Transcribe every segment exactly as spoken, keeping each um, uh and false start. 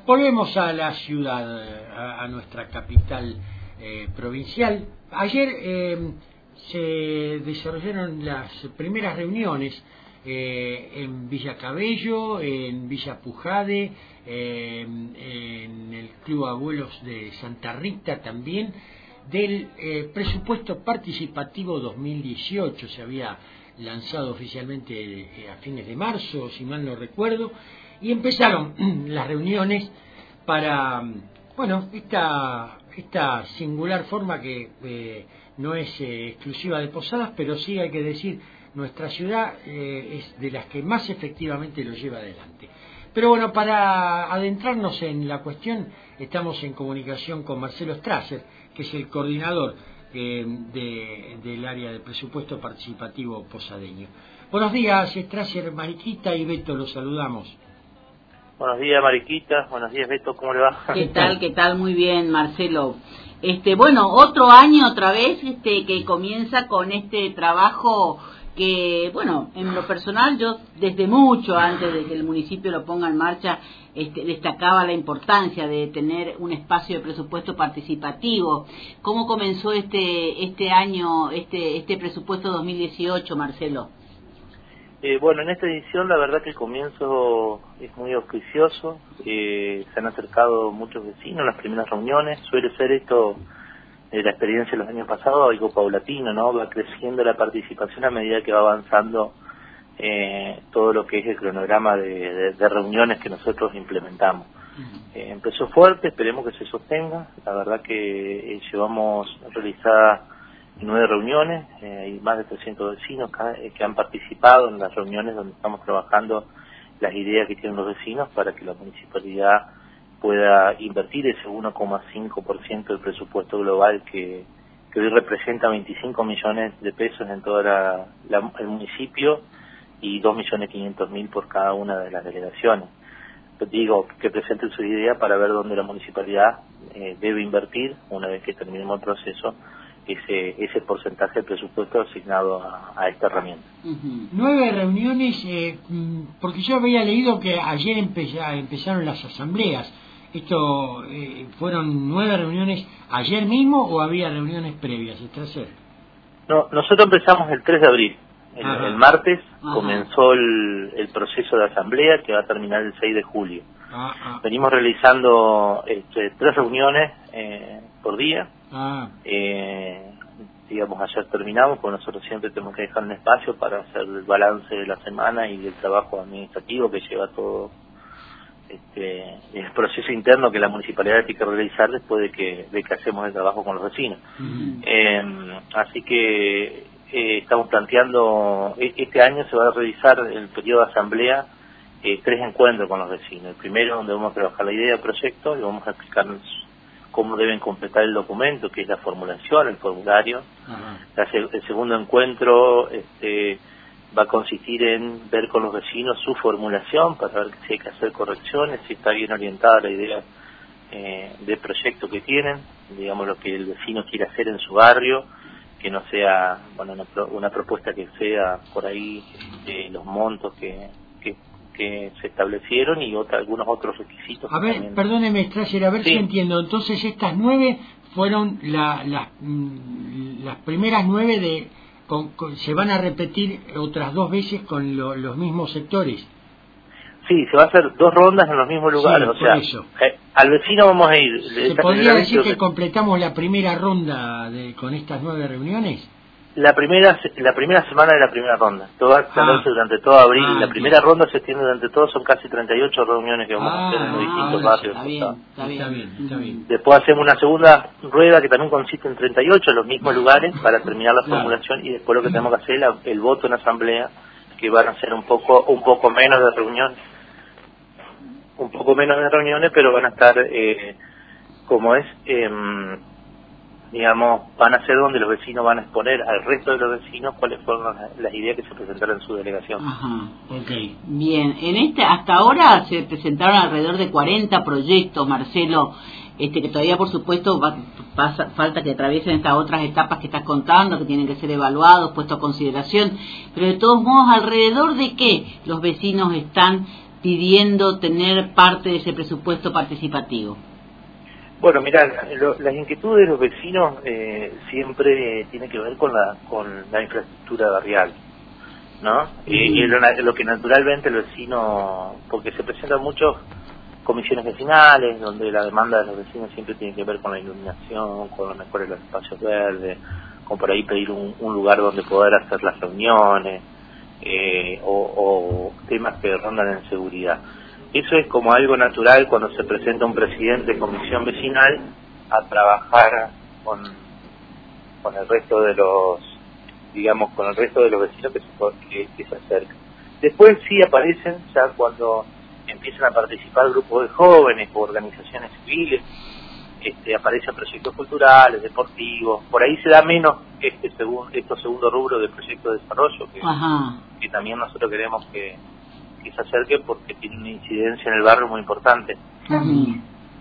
volvemos a la ciudad, a, a nuestra capital eh, provincial. Ayer eh, se desarrollaron las primeras reuniones eh, en Villa Cabello, en Villa Pujade, eh, en el Club Abuelos de Santa Rita también, del eh, presupuesto participativo dos mil dieciocho. Se había lanzado oficialmente eh, a fines de marzo, si mal no recuerdo, y empezaron las reuniones para, bueno, esta, esta singular forma que eh, no es eh, exclusiva de Posadas, pero sí hay que decir, nuestra ciudad eh, es de las que más efectivamente lo lleva adelante. Pero bueno, para adentrarnos en la cuestión, estamos en comunicación con Marcelo Strasser, que es el coordinador eh, de, del área de presupuesto participativo posadeño. Buenos días, Strasser, Mariquita y Beto, los saludamos. Buenos días, Mariquita. Buenos días, Beto. ¿Cómo le va? ¿Qué tal? ¿Qué tal? Muy bien, Marcelo. Este, bueno, otro año otra vez este que comienza con este trabajo que, bueno, en lo personal yo desde mucho antes de que el municipio lo ponga en marcha este, destacaba la importancia de tener un espacio de presupuesto participativo. ¿Cómo comenzó este este año, este este presupuesto dos mil dieciocho, Marcelo? Eh, bueno, en esta edición la verdad que el comienzo es muy auspicioso, eh, se han acercado muchos vecinos en las primeras reuniones. Suele ser esto, eh, la experiencia de los años pasados, algo paulatino, ¿no? Va creciendo la participación a medida que va avanzando eh, todo lo que es el cronograma de, de, de reuniones que nosotros implementamos. Eh, empezó fuerte, esperemos que se sostenga. La verdad que eh, llevamos realizadas nueve reuniones, eh, hay más de trescientos vecinos que, que han participado en las reuniones donde estamos trabajando las ideas que tienen los vecinos para que la municipalidad pueda invertir ese uno coma cinco por ciento del presupuesto global que, que hoy representa veinticinco millones de pesos en todo la, la, el municipio y dos millones quinientos mil por cada una de las delegaciones. Digo, que presenten su idea para ver dónde la municipalidad eh, debe invertir una vez que terminemos el proceso ese ese porcentaje de presupuesto asignado a, a esta herramienta. Uh-huh. Nueve reuniones, eh, porque yo había leído que ayer empeza, empezaron las asambleas. ¿Esto eh, fueron nueve reuniones ayer mismo o había reuniones previas? ¿Strasser? No, nosotros empezamos el tres de abril. El, el martes Ajá. comenzó el, el proceso de asamblea que va a terminar el seis de julio. Ajá. Venimos realizando este, tres reuniones eh, por día. Ah. Eh, digamos, ayer terminamos, porque nosotros siempre tenemos que dejar un espacio para hacer el balance de la semana y del trabajo administrativo que lleva todo este, el proceso interno que la municipalidad tiene que realizar después de que, de que hacemos el trabajo con los vecinos. Uh-huh. eh, así que eh, estamos planteando, este año se va a realizar el periodo de asamblea eh, tres encuentros con los vecinos. El primero donde vamos a trabajar la idea del proyecto y vamos a explicarnos cómo deben completar el documento, que es la formulación, el formulario. La, el segundo encuentro este, va a consistir en ver con los vecinos su formulación para ver si hay que hacer correcciones, si está bien orientada la idea eh, del proyecto que tienen, digamos lo que el vecino quiere hacer en su barrio, que no sea bueno una, una propuesta que sea por ahí eh, los montos que, que que se establecieron y otra, algunos otros requisitos. A ver, también... perdóneme, Strasser, a ver sí. si entiendo. Entonces estas nueve fueron la, la, las primeras nueve de... Con, con, ¿se van a repetir otras dos veces con lo, los mismos sectores? Sí, se va a hacer dos rondas en los mismos lugares. Sí, o sea, eso. Eh, al vecino vamos a ir... ¿Se podría decir que, que completamos la primera ronda de, con estas nueve reuniones? La primera la primera semana de la primera ronda, todo va a extenderse ah, durante todo abril. Ah, la primera bien. ronda se extiende durante todo, son casi treinta y ocho reuniones que vamos ah, a hacer en los distintos barrios. Está bien, está bien, está bien, está bien. Después hacemos una segunda rueda que también consiste en treinta y ocho en los mismos lugares para terminar la formulación claro. Y después lo que tenemos que hacer es la, el voto en asamblea, que van a ser un poco un poco menos de reuniones, un poco menos de reuniones, pero van a estar eh, como es... Eh, digamos, van a ser donde los vecinos van a exponer al resto de los vecinos cuáles fueron las, las ideas que se presentaron en su delegación. Ajá, okay. Bien, en este hasta ahora se presentaron alrededor de cuarenta proyectos, Marcelo, este que todavía por supuesto va, pasa, falta que atraviesen estas otras etapas que estás contando, que tienen que ser evaluados, puestos a consideración, pero de todos modos, ¿alrededor de qué los vecinos están pidiendo tener parte de ese presupuesto participativo? Bueno, mirá, lo, las inquietudes de los vecinos eh, siempre tienen que ver con la con la infraestructura barrial, ¿no? Mm. Y, y lo, lo que naturalmente el vecino, porque se presentan muchas comisiones vecinales, donde la demanda de los vecinos siempre tiene que ver con la iluminación, con la mejora de los espacios verdes, con por ahí pedir un, un lugar donde poder hacer las reuniones, eh, o, o temas que rondan en seguridad. Eso es como algo natural cuando se presenta un presidente de comisión vecinal a trabajar con, con el resto de los, digamos, con el resto de los vecinos que se, que, que se acercan. Después sí aparecen, ya cuando empiezan a participar grupos de jóvenes o organizaciones civiles, este, aparecen proyectos culturales, deportivos, por ahí se da menos este segundo, estos segundos rubros de proyectos de desarrollo, que, que también nosotros queremos que que se acerque porque tiene una incidencia en el barrio muy importante. Uh-huh.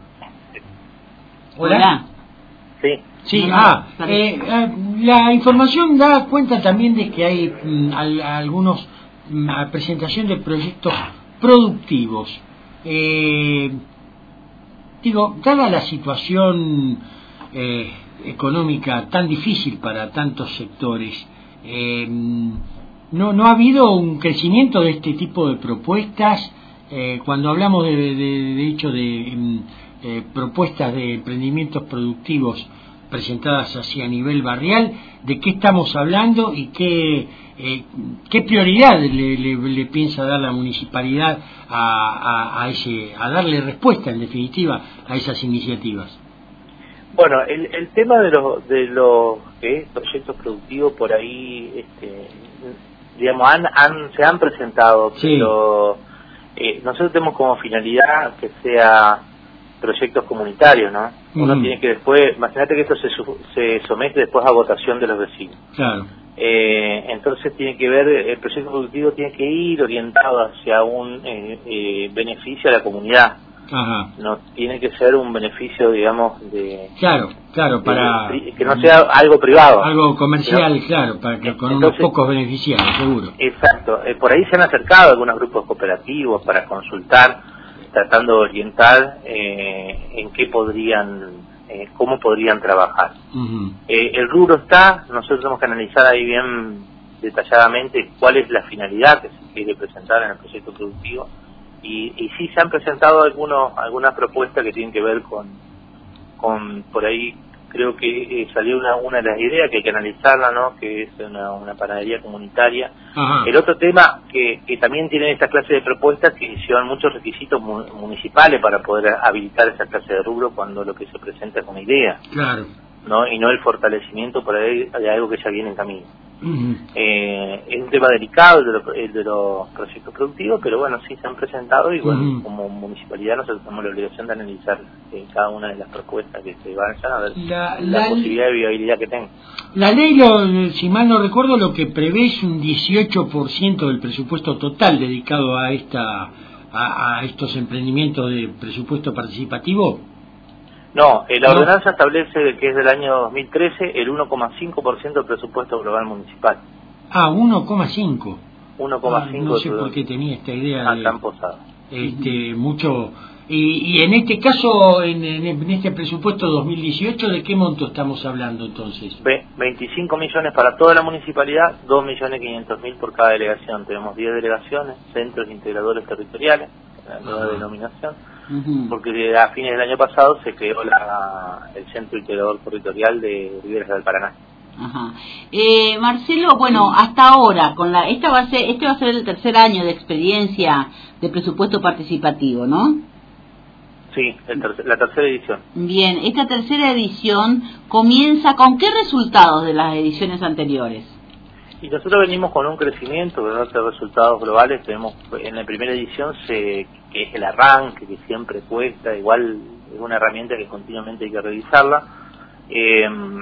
Hola. Sí. Sí, ah, eh, la información da cuenta también de que hay mm, al, algunos mm, presentación de proyectos productivos. Eh, digo, dada la situación eh, económica tan difícil para tantos sectores, eh, No, no ha habido un crecimiento de este tipo de propuestas. Eh, cuando hablamos de, de, de hecho de eh, propuestas de emprendimientos productivos presentadas así a nivel barrial, ¿de qué estamos hablando y qué eh, qué prioridad le, le, le piensa dar la municipalidad a, a, a ese a darle respuesta en definitiva a esas iniciativas? Bueno, el, el tema de los de los que es proyectos productivos por ahí, este, digamos, han, han se han presentado, sí. Pero eh, nosotros tenemos como finalidad que sea proyectos comunitarios, ¿no? Uh-huh. Uno tiene que después, imagínate que esto se, se somete después a votación de los vecinos. Claro. Eh, entonces tiene que ver, el proyecto productivo tiene que ir orientado hacia un eh, eh, beneficio a la comunidad. Ajá. No tiene que ser un beneficio, digamos, de claro, claro, para de, que no sea algo privado, algo comercial, ¿no? Claro, para que con Entonces, unos pocos beneficiarios, seguro. Exacto. Eh, por ahí se han acercado algunos grupos cooperativos para consultar, tratando de orientar eh, en qué podrían, eh, cómo podrían trabajar. Uh-huh. Eh, el rubro está, nosotros tenemos que analizar ahí bien detalladamente cuál es la finalidad que se quiere presentar en el proyecto productivo. Y, y sí se han presentado algunos algunas propuestas que tienen que ver con con por ahí creo que eh, salió una una de las ideas que hay que analizarla, ¿no? Que es una, una panadería comunitaria. Ajá. El otro tema que, que también tienen esta clase de propuestas que llevan muchos requisitos mu municipales para poder habilitar esa clase de rubro cuando lo que se presenta es una idea, claro, ¿no? Y no el fortalecimiento por ahí de algo que ya viene en camino. Uh-huh. eh, es un tema delicado el de, lo, el de los proyectos productivos, pero bueno, sí se han presentado y bueno, uh-huh. Como municipalidad nosotros tenemos la obligación de analizar eh, cada una de las propuestas que se vayan a ver la, la, la posibilidad de viabilidad que tengan. La ley, lo, si mal no recuerdo, lo que prevé es un dieciocho por ciento del presupuesto total dedicado a esta a, a estos emprendimientos de presupuesto participativo. No, eh, la ordenanza no. establece que es del año dos mil trece el uno coma cinco por ciento del presupuesto global municipal. Ah, uno coma cinco. uno coma cinco. Ah, no sé por qué tenía esta idea. Ah, de, tan posada. Este, mucho. Y, y en este caso, en, en este presupuesto dos mil dieciocho, ¿de qué monto estamos hablando entonces? Ve, veinticinco millones para toda la municipalidad, dos millones quinientos mil por cada delegación. Tenemos diez delegaciones, centros integradores territoriales, la nueva Ajá. denominación. Uh-huh. Porque a fines del año pasado se creó la, el Centro Integrador Territorial de Riberas del Paraná. Ajá. Eh, Marcelo, bueno, hasta ahora, con la esta va a ser, este va a ser el tercer año de experiencia de presupuesto participativo, ¿no? Sí, el tercer, la tercera edición. Bien, esta tercera edición comienza con qué resultados de las ediciones anteriores. Y nosotros venimos con un crecimiento, ¿verdad? De resultados globales. Tenemos en la primera edición se, que es el arranque, que siempre cuesta, igual es una herramienta que continuamente hay que revisarla. Eh,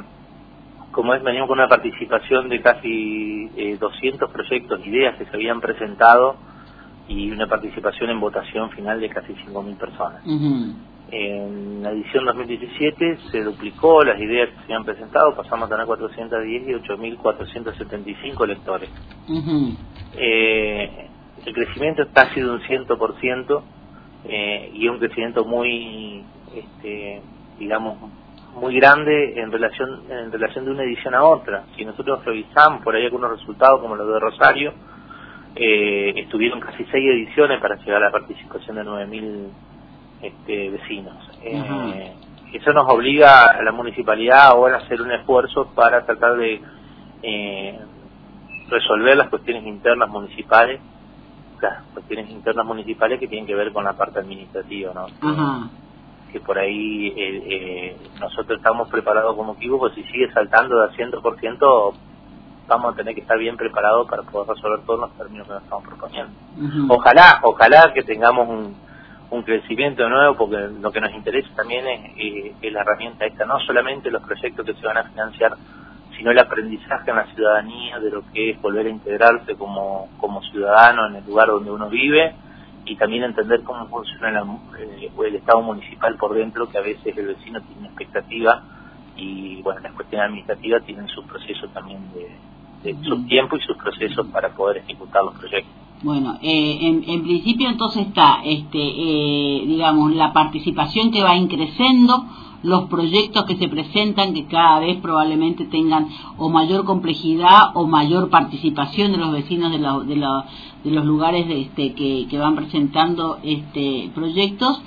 como es, venimos con una participación de casi eh, doscientos proyectos, ideas que se habían presentado y una participación en votación final de casi cinco mil personas. Uh-huh. En la edición dos mil diecisiete se duplicó las ideas que se habían presentado, pasamos a tener cuatrocientos diez y ocho mil cuatrocientos setenta y cinco lectores. Uh-huh. eh, el crecimiento está ha sido un cien por ciento eh, y un crecimiento muy, este, digamos, muy grande en relación en relación de una edición a otra. Si nosotros revisamos por ahí algunos resultados como los de Rosario, eh, estuvieron casi seis ediciones para llegar a la participación de nueve mil este, vecinos. Eh, uh-huh. Eso nos obliga a la municipalidad ahora a hacer un esfuerzo para tratar de eh, resolver las cuestiones internas municipales, las cuestiones internas municipales que tienen que ver con la parte administrativa, ¿no? Uh-huh. Que por ahí eh, eh, nosotros estamos preparados como equipo, pues si sigue saltando de cien por ciento vamos a tener que estar bien preparados para poder resolver todos los términos que nos estamos proponiendo. Uh-huh. Ojalá, ojalá que tengamos un, un crecimiento nuevo, porque lo que nos interesa también es, eh, es la herramienta esta, no solamente los proyectos que se van a financiar, sino el aprendizaje en la ciudadanía de lo que es volver a integrarse como, como ciudadano en el lugar donde uno vive, y también entender cómo funciona la, eh, el Estado municipal por dentro, que a veces el vecino tiene una expectativa, y bueno, las cuestiones administrativas tienen sus procesos también de, de sus tiempos y sus procesos para poder ejecutar los proyectos. Bueno, eh, en, en principio entonces está, este, eh, digamos, la participación que va increciendo, los proyectos que se presentan que cada vez probablemente tengan o mayor complejidad o mayor participación de los vecinos de, la, de, la, de los lugares de este, que, que van presentando este proyectos.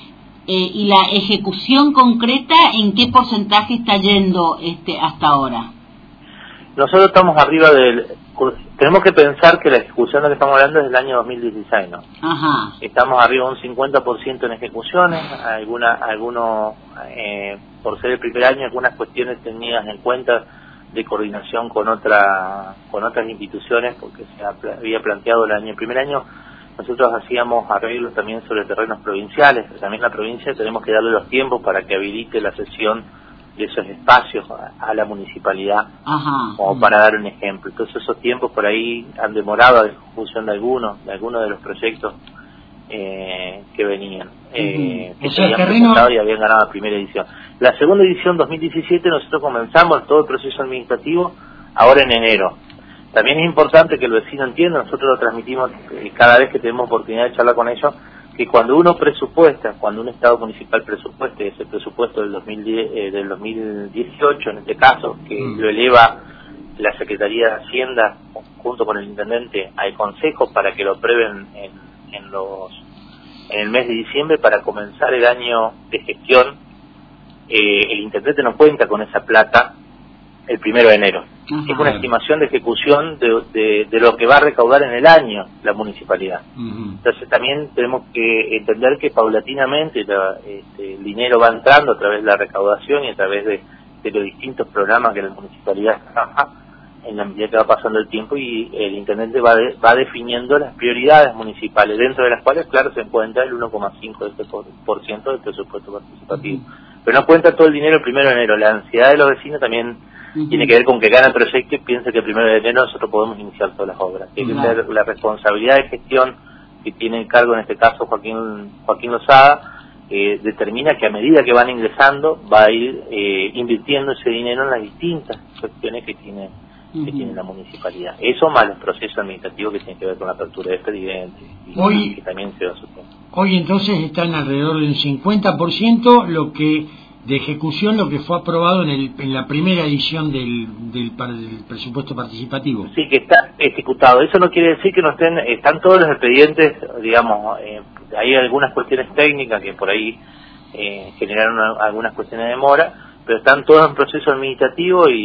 Eh, y la ejecución concreta, ¿en qué porcentaje está yendo este hasta ahora? Nosotros estamos arriba del... Tenemos que pensar que la ejecución de la que estamos hablando es del año dos mil dieciséis, ¿no? Ajá. Estamos arriba de un cincuenta por ciento en ejecuciones, alguna, algunos, eh, por ser el primer año, algunas cuestiones tenidas en cuenta de coordinación con otra con otras instituciones, porque se había planteado el año el primer año. Nosotros hacíamos arreglos también sobre terrenos provinciales, también la provincia tenemos que darle los tiempos para que habilite la cesión de esos espacios a, a la municipalidad, Ajá. como para dar un ejemplo. Entonces esos tiempos por ahí han demorado la ejecución de algunos, de algunos de los proyectos eh, que venían, eh, uh-huh. que o se sea, habían terreno... presentado y habían ganado la primera edición. La segunda edición, dos mil diecisiete, nosotros comenzamos todo el proceso administrativo ahora en enero. También es importante que el vecino entienda, nosotros lo transmitimos eh, cada vez que tenemos oportunidad de charlar con ellos, que cuando uno presupuesta, cuando un Estado municipal presupueste ese presupuesto del dos mil diez, eh, del dos mil dieciocho en este caso, que mm. lo eleva la Secretaría de Hacienda junto con el Intendente al Consejo para que lo aprueben en, en, los, en el mes de diciembre para comenzar el año de gestión, eh, el Intendente no cuenta con esa plata el primero de enero. Ajá. Es una estimación de ejecución de, de, de lo que va a recaudar en el año la municipalidad. Uh-huh. Entonces también tenemos que entender que paulatinamente la, este, el dinero va entrando a través de la recaudación y a través de, de los distintos programas que la municipalidad trabaja en la medida que va pasando el tiempo, y el intendente va, de, va definiendo las prioridades municipales, dentro de las cuales, claro, se encuentra el uno coma cinco por ciento del presupuesto participativo. Uh-huh. Pero no cuenta todo el dinero el primero de enero. La ansiedad de los vecinos también uh-huh. tiene que ver con que gana el proyecto y piensa que el primero de enero nosotros podemos iniciar todas las obras. Tiene uh-huh. que ser la responsabilidad de gestión que tiene el cargo, en este caso Joaquín Joaquín Lozada, eh, determina que a medida que van ingresando va a ir eh, invirtiendo ese dinero en las distintas cuestiones que tiene que tiene la municipalidad. Eso más los procesos administrativos que tienen que ver con la apertura de expedientes y hoy, que también se va a suponer. Hoy entonces están alrededor del cincuenta por ciento lo que de ejecución lo que fue aprobado en, el, en la primera edición del, del, del presupuesto participativo. Sí, que está ejecutado. Eso no quiere decir que no estén, están todos los expedientes, digamos, eh, hay algunas cuestiones técnicas que por ahí eh, generaron una, algunas cuestiones de demora, pero están todos en proceso administrativo y,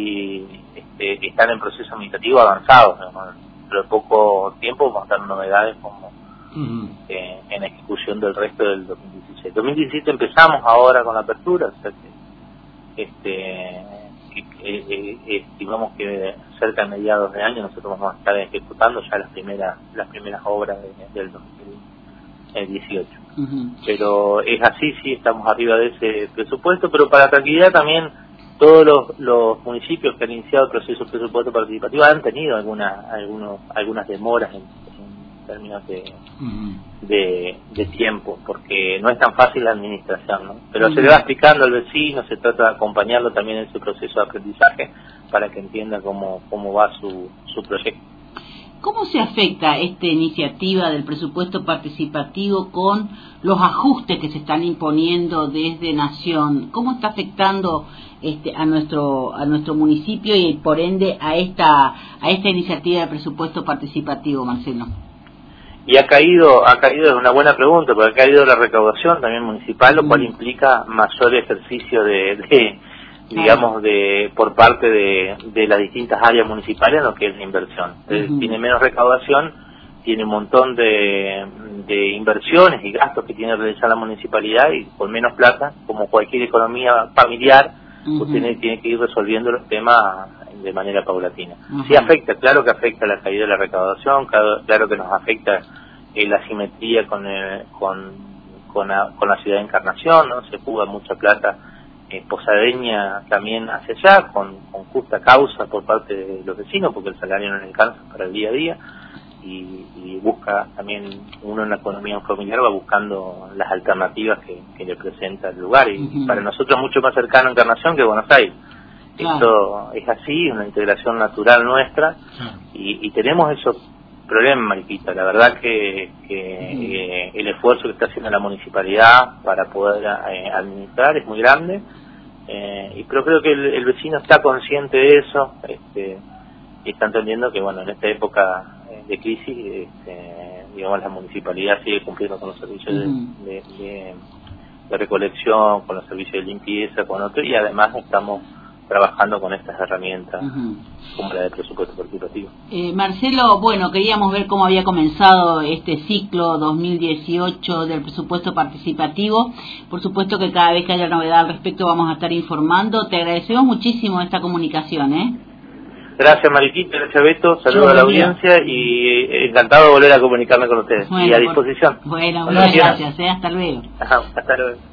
y eh, están en proceso administrativo avanzado, ¿no? Pero en poco tiempo vamos a dar novedades como uh-huh. eh, en ejecución del resto del dos mil dieciséis. dos mil diecisiete empezamos ahora con la apertura, o sea que este eh, eh, estimamos que cerca de mediados de año nosotros vamos a estar ejecutando ya las primeras las primeras obras de, del dos mil dieciocho. Uh-huh. Pero es así, sí, estamos arriba de ese presupuesto, pero para tranquilidad también todos los, los municipios que han iniciado el proceso de presupuesto participativo han tenido alguna, algunos, algunas demoras en, en términos de, uh-huh. de, de tiempo, porque no es tan fácil la administración, ¿no? Pero uh-huh. se le va explicando al vecino, se trata de acompañarlo también en ese proceso de aprendizaje para que entienda cómo, cómo va su, su proyecto. ¿Cómo se afecta esta iniciativa del presupuesto participativo con los ajustes que se están imponiendo desde Nación? ¿Cómo está afectando este, a nuestro a nuestro municipio y por ende a esta a esta iniciativa de presupuesto participativo, Marcelo? Y ha caído, ha caído, es una buena pregunta, porque ha caído la recaudación también municipal, lo mm. cual implica mayor ejercicio de, de digamos, de por parte de, de las distintas áreas municipales en lo que es la inversión. Entonces, uh-huh. tiene menos recaudación, tiene un montón de, de inversiones y gastos que tiene que realizar la municipalidad, y con menos plata, como cualquier economía familiar, uh-huh. pues tiene, tiene que ir resolviendo los temas de manera paulatina. Uh-huh. Sí afecta, claro que afecta la caída de la recaudación, claro, claro que nos afecta eh, la asimetría con, el, con, con, la, con la ciudad de Encarnación, ¿no? Se fuga mucha plata eh, posadeña también hacia allá, con, con justa causa por parte de los vecinos, porque el salario no le alcanza para el día a día, y, y busca también, uno en la economía familiar va buscando las alternativas que, que le presenta el lugar, y uh-huh. para nosotros mucho más cercano a Encarnación que Buenos Aires. Claro. Esto es así, una integración natural nuestra, claro. y, y tenemos esos problemas, Mariquita. La verdad que, que uh-huh. eh, el esfuerzo que está haciendo la municipalidad para poder eh, administrar es muy grande, eh, y pero creo que el, el vecino está consciente de eso, este, y está entendiendo que, bueno, en esta época de crisis, este, digamos, la municipalidad sigue cumpliendo con los servicios uh-huh. de, de, de, de recolección, con los servicios de limpieza, con otros, y además estamos trabajando con estas herramientas uh-huh. como la del presupuesto participativo. Eh, Marcelo, bueno, queríamos ver cómo había comenzado este ciclo dos mil dieciocho del presupuesto participativo. Por supuesto que cada vez que haya novedad al respecto vamos a estar informando. Te agradecemos muchísimo esta comunicación, ¿eh? Gracias, Mariquita, gracias, Beto, saludos a la audiencia y encantado de volver a comunicarme con ustedes. Bueno, y a disposición. Bueno, muchas gracias, ¿eh? Hasta luego. Ajá, hasta luego.